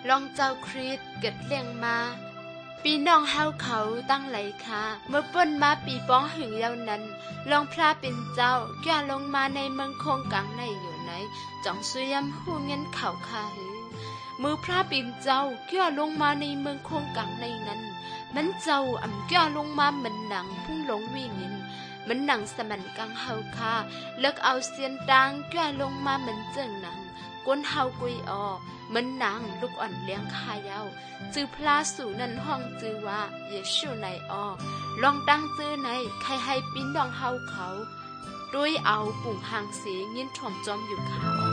ลองเจ้าคริสเกิดเลี้ยงมาปีน้องเฮาเขาตั้งไหลคาเมื่อป้นมาปีป้องหึงยาวนั้นลองพระเป็นเจ้าแก่ลงมาในเมืองคงกลางในอยู่ไหนจ่องซุยำหูเงินเข่าคาหือมือพระปิ่มเจ้าแก่ลงมาในเมืองคงกลางในนั้นมันเจ้าอ่ำแก่ลงมาเหมือนหนังพุ่งหลงวิ่งเงินมันหนังสมันกังเฮาคาเลิกเอาเสียนตังแก่ลงมาเหมือนเจิงหนังก้นเฮากุยออเหมือนนางลูกอ่อนเลี้ยงคายาวจื้อพลาสู่นันห้องจื้อว่าเยซูในออลองตั้งจื้อในใครให้ปิ้นดองเฮาเขาด้วยเอาปุ่งหางเสียงินถ่อมจอมอยู่ขาว